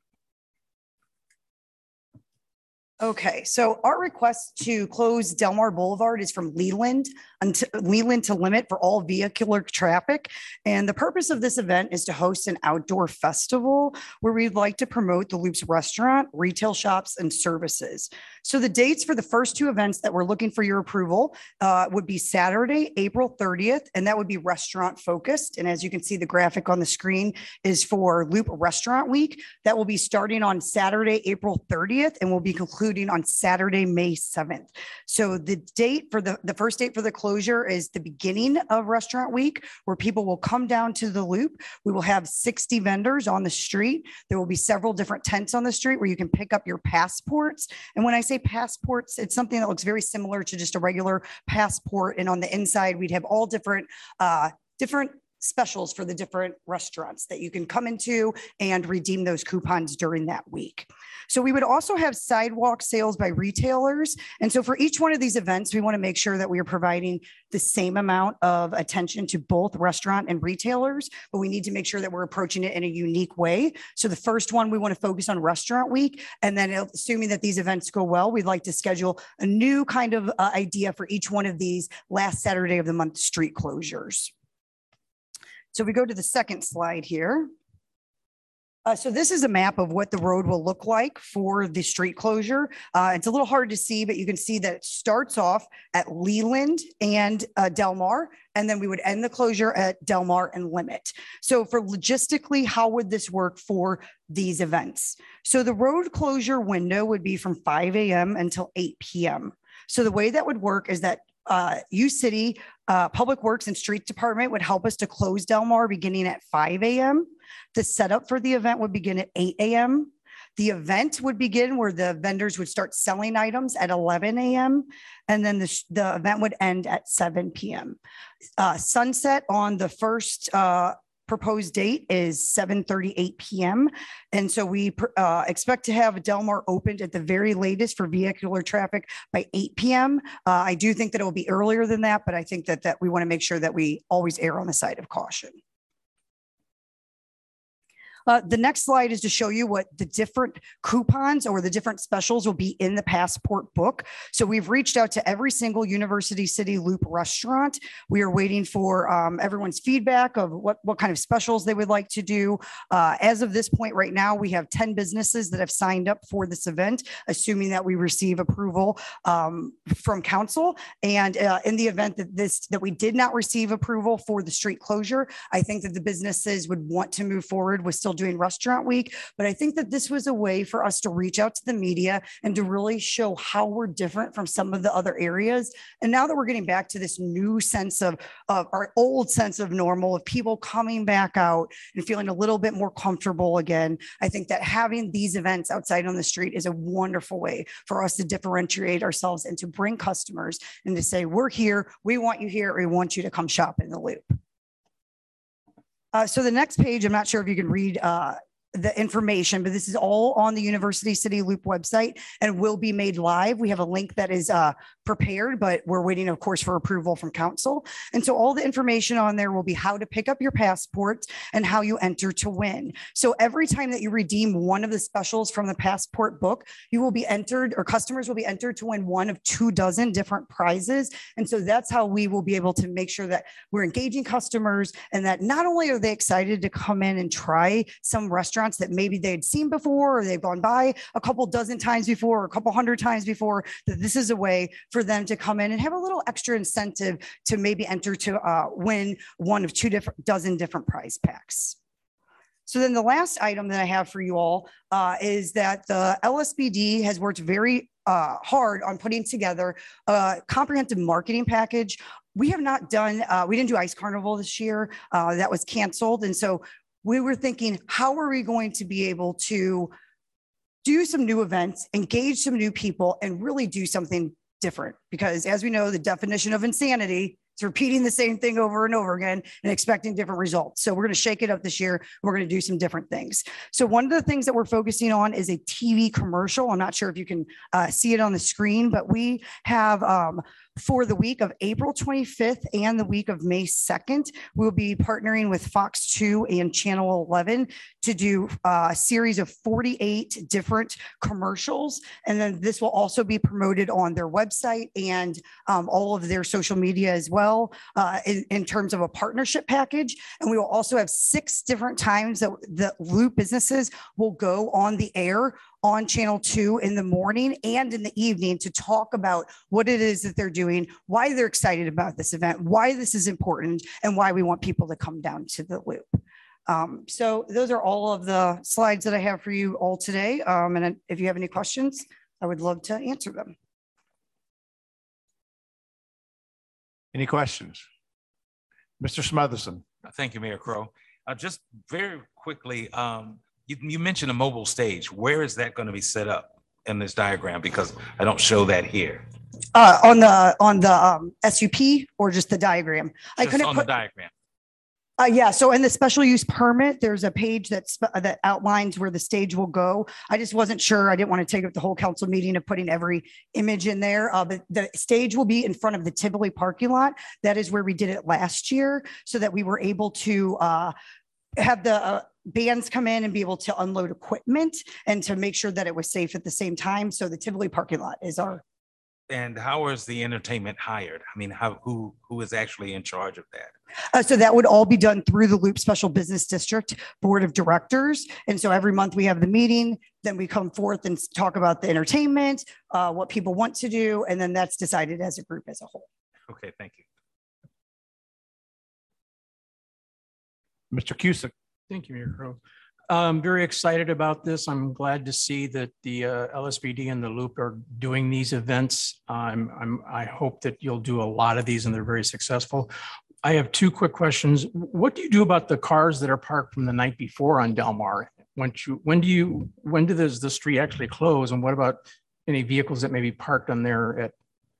S12: Okay, so our request to close Delmar Boulevard is from Leland until Leland to Limit for all vehicular traffic. And the purpose of this event is to host an outdoor festival where we'd like to promote the Loop's restaurant, retail shops, and services. So the dates for the first two events that we're looking for your approval uh, would be Saturday, April thirtieth, and that would be restaurant focused. And as you can see, the graphic on the screen is for Loop Restaurant Week. That will be starting on Saturday, April thirtieth, and will be concluding on Saturday, May seventh. So the date for the, the first date for the closure is the beginning of Restaurant Week, where people will come down to the Loop. We will have sixty vendors on the street. There will be several different tents on the street where you can pick up your passports. And when I say passports, it's something that looks very similar to just a regular passport. And on the inside, we'd have all different, uh, different specials for the different restaurants that you can come into and redeem those coupons during that week. So we would also have sidewalk sales by retailers. And so for each one of these events, we want to make sure that we are providing the same amount of attention to both restaurant and retailers, but we need to make sure that we're approaching it in a unique way. So the first one, we want to focus on Restaurant Week. And then assuming that these events go well, we'd like to schedule a new kind of uh, idea for each one of these last Saturday of the month street closures. So we go to the second slide here. Uh, so this is a map of what the road will look like for the street closure. Uh, it's a little hard to see, but you can see that it starts off at Leland and uh, Delmar, and then we would end the closure at Delmar and Limit. So for logistically, how would this work for these events? So the road closure window would be from five A M until eight P M So the way that would work is that Uh, U City uh, Public Works and Street Department would help us to close Delmar beginning at five A M The setup for the event would begin at eight A M The event would begin where the vendors would start selling items at eleven A M And then the, the event would end at seven P M Uh, sunset on the first uh, proposed date is seven thirty-eight P M And so we uh, expect to have Delmar opened at the very latest for vehicular traffic by eight P M Uh, I do think that it will be earlier than that, but I think that, that we want to make sure that we always err on the side of caution. Uh, the next slide is to show you what the different coupons or the different specials will be in the Passport book. So we've reached out to every single University City Loop restaurant. We are waiting for um, everyone's feedback of what, what kind of specials they would like to do. Uh, as of this point right now, we have ten businesses that have signed up for this event, assuming that we receive approval um, from council. And uh, in the event that this that we did not receive approval for the street closure, I think that the businesses would want to move forward with still doing restaurant week. But I think that this was a way for us to reach out to the media and to really show how we're different from some of the other areas. And now that we're getting back to this new sense of, of our old sense of normal, of people coming back out and feeling a little bit more comfortable again, I think that having these events outside on the street is a wonderful way for us to differentiate ourselves and to bring customers and to say, we're here, we want you here, we want you to come shop in the Loop. Uh, so the next page, I'm not sure if you can read uh, the information, but this is all on the University City Loop website and will be made live. We have a link that is uh, prepared, but we're waiting, of course, for approval from council. And so all the information on there will be how to pick up your passport and how you enter to win. So every time that you redeem one of the specials from the Passport book, you will be entered, or customers will be entered to win one of two dozen different prizes. And so that's how we will be able to make sure that we're engaging customers and that not only are they excited to come in and try some restaurants that maybe they'd seen before or they've gone by a couple dozen times before or a couple hundred times before, that this is a way for them to come in and have a little extra incentive to maybe enter to uh, win one of two different dozen different prize packs. So then the last item that I have for you all uh, is that the L S B D has worked very uh, hard on putting together a comprehensive marketing package. We have not done, uh, we didn't do Ice Carnival this year. Uh, that was canceled. And so we were thinking, how are we going to be able to do some new events, engage some new people, and really do something different? Because as we know, the definition of insanity is repeating the same thing over and over again and expecting different results. So we're going to shake it up this year. We're going to do some different things. So one of the things that we're focusing on is a T V commercial. I'm not sure if you can uh, see it on the screen, but we have um, for the week of April twenty-fifth and the week of May second, we'll be partnering with Fox two and Channel eleven to do a series of forty-eight different commercials. And then this will also be promoted on their website and um, all of their social media as well uh, in, in terms of a partnership package. And we will also have six different times that the Loop businesses will go on the air on Channel two in the morning and in the evening to talk about what it is that they're doing, why they're excited about this event, why this is important, and why we want people to come down to the Loop. Um, so those are all of the slides that I have for you all today. Um, and if you have any questions, I would love to answer them.
S2: Any questions? Mister Smotherson.
S13: Thank you, Mayor Crow. Uh, just very quickly, um, You, you mentioned a mobile stage. Where is that going to be set up in this diagram? Because I don't show that here.
S12: Uh, on the on the um, S U P or just the diagram?
S13: Just
S12: I couldn't
S13: on
S12: put,
S13: the diagram.
S12: Uh, yeah, so in the special use permit, there's a page that's, that outlines where the stage will go. I just wasn't sure. I didn't want to take up the whole council meeting of putting every image in there. Uh, but the stage will be in front of the Tivoli parking lot. That is where we did it last year so that we were able to uh, have the uh, bands come in and be able to unload equipment and to make sure that it was safe at the same time. So the Tivoli parking lot is our.
S13: And how is the entertainment hired? I mean, how who who is actually in charge of that?
S12: Uh, so that would all be done through the Loop Special Business District Board of Directors. And so every month we have the meeting, then we come forth and talk about the entertainment, uh, what people want to do, and then that's decided as a group as a whole.
S13: Okay, thank you.
S2: Mister Cusick.
S14: Thank you, Mayor Crow. I'm very excited about this. I'm glad to see that the uh, L S B D and the Loop are doing these events. I'm, I'm, I hope that you'll do a lot of these and they're very successful. I have two quick questions. What do you do about the cars that are parked from the night before on Del Mar? When you, when do you, when does the street actually close? And what about any vehicles that may be parked on there at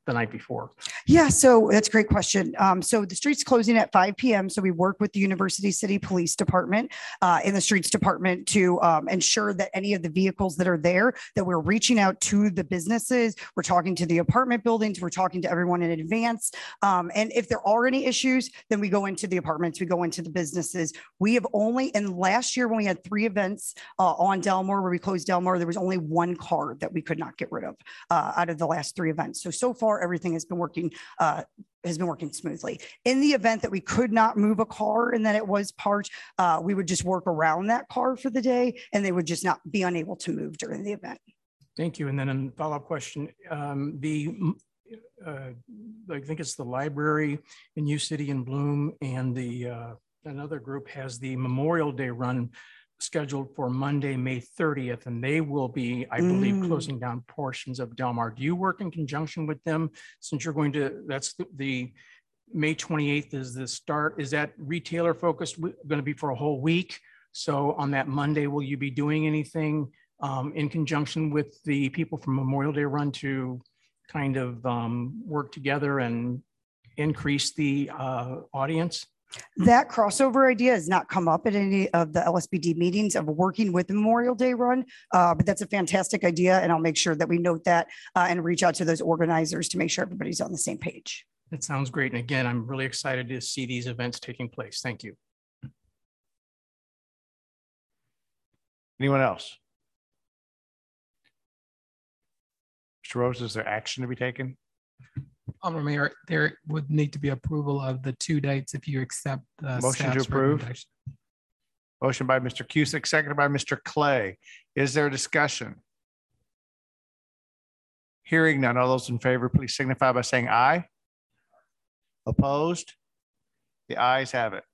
S14: the night before?
S12: Yeah, so that's a great question. Um, so the street's closing at five P M. So we work with the University City Police Department uh, in the streets department to um, ensure that any of the vehicles that are there, that we're reaching out to the businesses. We're talking to the apartment buildings. We're talking to everyone in advance. Um, and if there are any issues, then we go into the apartments, we go into the businesses. We have only, in last year when we had three events uh, on Delmar, where we closed Delmar, there was only one car that we could not get rid of uh, out of the last three events. So, so far, everything has been working, uh, has been working smoothly. In the event that we could not move a car and that it was parked, uh, we would just work around that car for the day and they would just not be unable to move during the event.
S14: Thank you. And then a follow-up question, um, the, uh, I think it's the library in U City and Bloom, and the, uh, another group has the Memorial Day run scheduled for Monday, May thirtieth, and they will be, I believe,
S12: Mm.
S14: closing down portions of Delmar. Do you work in conjunction with them since you're going to, that's the, the May twenty-eighth is the start. Is that retailer focused, going to be for a whole week? So on that Monday, will you be doing anything um, in conjunction with the people from Memorial Day run to kind of um, work together and increase the uh, audience?
S12: That crossover idea has not come up at any of the L S B D meetings of working with the Memorial Day run, uh, but that's a fantastic idea. And I'll make sure that we note that uh, and reach out to those organizers to make sure everybody's on the same page.
S14: That sounds great. And again, I'm really excited to see these events taking place. Thank you.
S2: Anyone else? Mister Rose, is there action to be taken?
S3: Honorable Mayor, there would need to be approval of the two dates if you accept the
S2: Motion to
S3: staff's
S2: approve.
S3: recommendation.
S2: Motion by Mister Cusick, seconded by Mister Clay. Is there discussion? Hearing none. All those in favor, please signify by saying aye. Opposed? The ayes have it.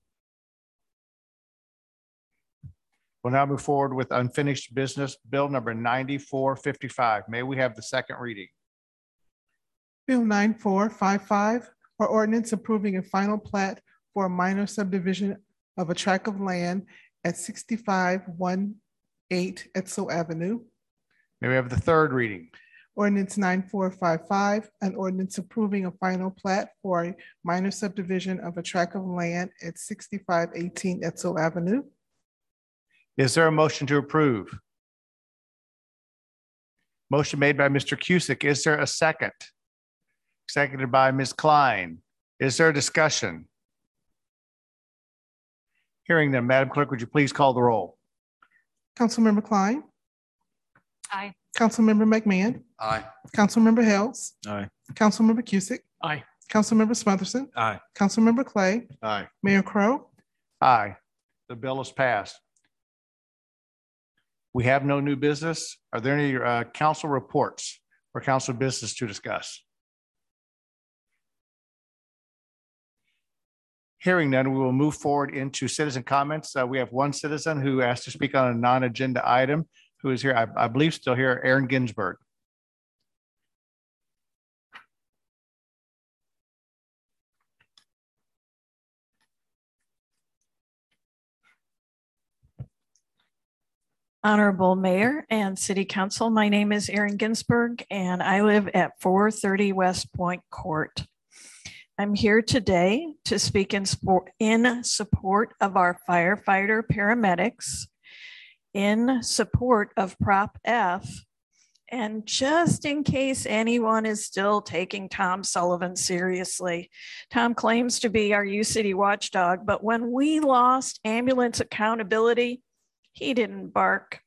S2: We'll now move forward with unfinished business, bill number ninety-four fifty-five. May we have the second reading?
S15: Bill nine four five five, or ordinance approving a final plat for a minor subdivision of a tract of land at sixty-five one eight Etzel Avenue.
S2: May we have the third reading?
S15: Ordinance nine four five five, an ordinance approving a final plat for a minor subdivision of a tract of land at sixty-five eighteen Etzel Avenue.
S2: Is there a motion to approve? Motion made by Mister Cusick. Is there a second? Seconded by Miz Klein. Is there a discussion? Hearing them, Madam Clerk, would you please call the roll?
S15: Councilmember Klein.
S4: Aye.
S15: Councilmember McMahon.
S9: Aye.
S15: Councilmember Hales.
S10: Aye.
S15: Councilmember Cusick.
S14: Aye.
S15: Councilmember Smotherson.
S13: Aye.
S15: Councilmember Clay.
S10: Aye.
S15: Mayor Crowe.
S2: Aye. The bill is passed. We have no new business. Are there any uh, council reports or council business to discuss? Hearing none, we will move forward into citizen comments. Uh, we have one citizen who asked to speak on a non-agenda item who is here, I, I believe still here, Aaron Ginsberg.
S16: Honorable Mayor and City Council, my name is Erin Ginsberg and I live at four thirty West Point Court. I'm here today to speak in, sport, in support of our firefighter paramedics, in support of Prop F, and just in case anyone is still taking Tom Sullivan seriously. Tom claims to be our U City watchdog, but when we lost ambulance accountability, he didn't bark.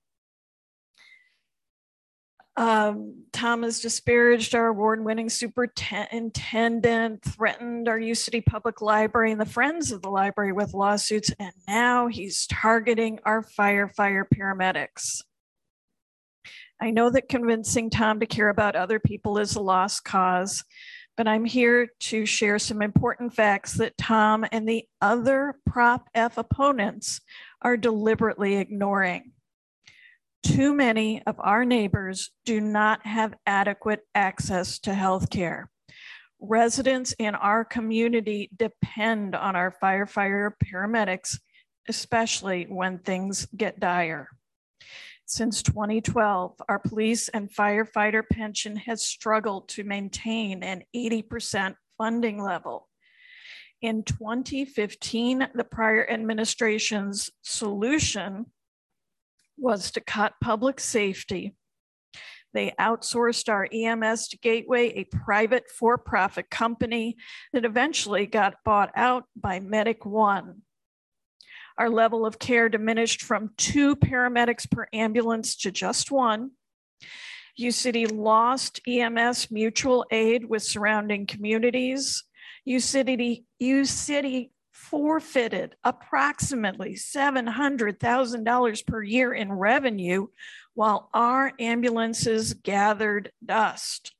S16: Um, Tom has disparaged our award-winning superintendent, threatened our U City Public Library and the Friends of the Library with lawsuits, and now he's targeting our firefighter paramedics. I know that convincing Tom to care about other people is a lost cause, but I'm here to share some important facts that Tom and the other Prop F opponents are deliberately ignoring. Too many of our neighbors do not have adequate access to health care. Residents in our community depend on our firefighter paramedics, especially when things get dire. Since twenty twelve, our police and firefighter pension has struggled to maintain an eighty percent funding level. In twenty fifteen, the prior administration's solution was to cut public safety. They outsourced our E M S to Gateway, a private for-profit company that eventually got bought out by Medic One. Our level of care diminished from two paramedics per ambulance to just one. U-City lost E M S mutual aid with surrounding communities. U-City, U-City forfeited approximately seven hundred thousand dollars per year in revenue while our ambulances gathered dust.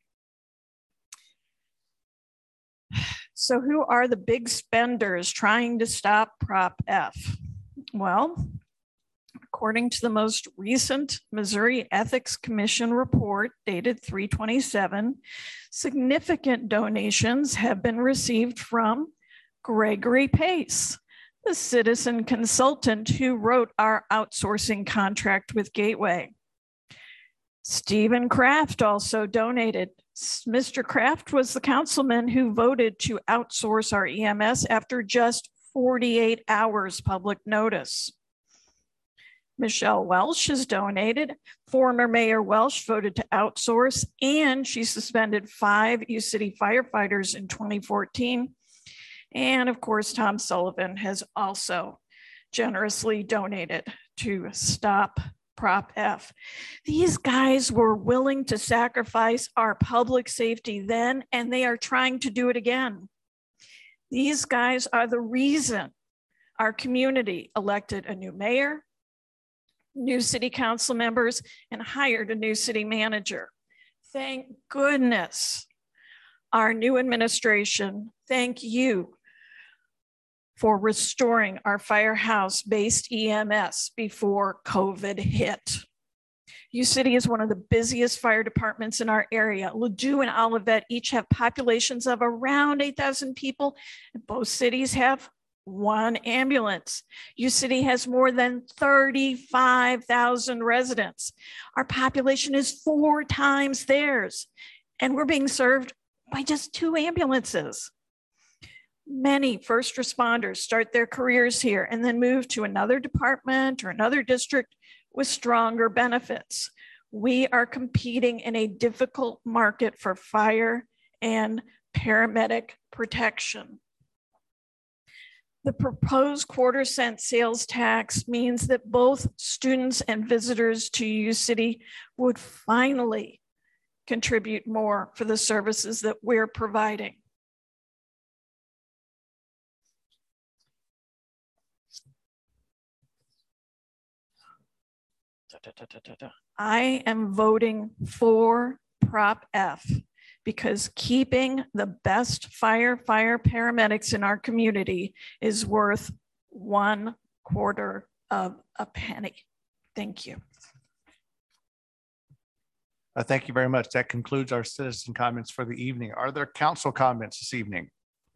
S16: So who are the big spenders trying to stop Prop F? Well, according to the most recent Missouri Ethics Commission report dated three twenty-seven, significant donations have been received from Gregory Pace, the citizen consultant who wrote our outsourcing contract with Gateway. Stephen Kraft also donated. Mister Kraft was the councilman who voted to outsource our E M S after just forty-eight hours public notice. Michelle Welsh has donated. Former Mayor Welsh voted to outsource, and she suspended five U-City firefighters in twenty fourteen. And of course, Tom Sullivan has also generously donated to stop Prop F. These guys were willing to sacrifice our public safety then, and they are trying to do it again. These guys are the reason our community elected a new mayor, new city council members, and hired a new city manager. Thank goodness. Our new administration, thank you for restoring our firehouse-based E M S before COVID hit. U-City is one of the busiest fire departments in our area. Ladue and Olivet each have populations of around eight thousand people. Both cities have one ambulance. U-City has more than thirty-five thousand residents. Our population is four times theirs, and we're being served by just two ambulances. Many first responders start their careers here and then move to another department or another district with stronger benefits. We are competing in a difficult market for fire and paramedic protection. The proposed quarter cent sales tax means that both students and visitors to U-City would finally contribute more for the services that we're providing. I am voting for Prop F because keeping the best fire, fire paramedics in our community is worth one quarter of a penny. Thank you.
S2: Uh, thank you very much. That concludes our citizen comments for the evening. Are there council comments this evening?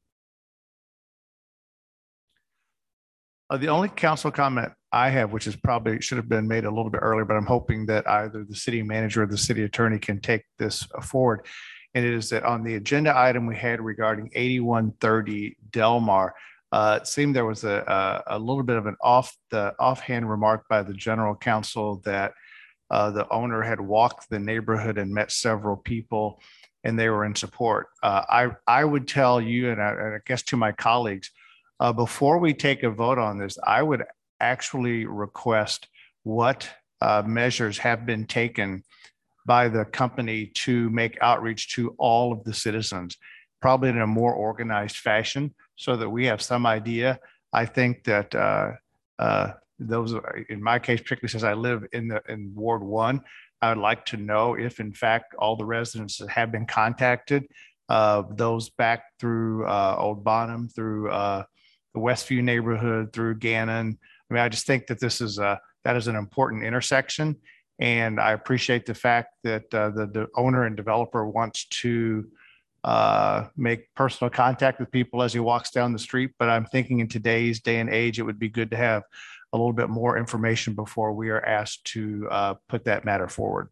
S2: Uh, the only council comment I have, which is probably should have been made a little bit earlier, but I'm hoping that either the city manager or the city attorney can take this forward. And it is that on the agenda item we had regarding eighty-one thirty Delmar, uh, it seemed there was a, a, a little bit of an off the offhand remark by the general counsel that uh, the owner had walked the neighborhood and met several people and they were in support. Uh, I, I would tell you, and I, and I guess to my colleagues, Uh, before we take a vote on this, I would actually request what uh, measures have been taken by the company to make outreach to all of the citizens, probably in a more organized fashion so that we have some idea. I think that uh, uh, those, in my case, particularly since I live in the in Ward One, I would like to know if in fact all the residents have been contacted, uh, those back through uh, Old Bonham, through uh, the Westview neighborhood, through Gannon. I mean, I just think that this is a, that is an important intersection. And I appreciate the fact that uh, the, the owner and developer wants to uh, make personal contact with people as he walks down the street. But I'm thinking in today's day and age, it would be good to have a little bit more information before we are asked to uh, put that matter forward.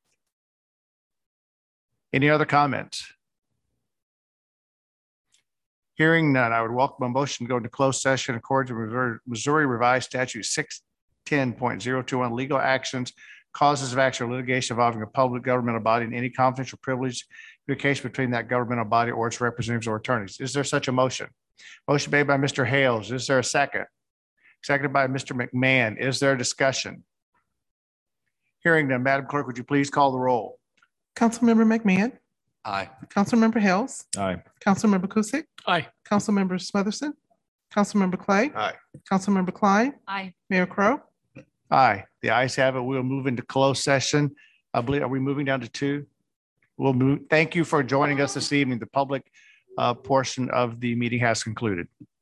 S2: Any other comments? Hearing none, I would welcome a motion to go into closed session according to Missouri- Missouri Revised Statute six ten point zero two one, legal actions, causes of action or litigation involving a public governmental body and any confidential privilege communication between that governmental body or its representatives or attorneys. Is there such a motion? Motion made by Mister Hales. Is there a second? Seconded by Mister McMahon. Is there a discussion? Hearing none, Madam Clerk, would you please call the roll?
S15: Councilmember McMahon,
S9: Aye.
S15: Councilmember Hales,
S1: Aye.
S15: Councilmember Kusick,
S14: Aye.
S15: Councilmember Smotherson, Councilmember Clay,
S10: Aye.
S15: Councilmember Klein,
S4: Aye.
S15: Mayor Crowe.
S2: Aye. The ayes have it. We'll move into closed session. I believe, are we moving down to two? We'll move. Thank you for joining us this evening. The public uh, portion of the meeting has concluded.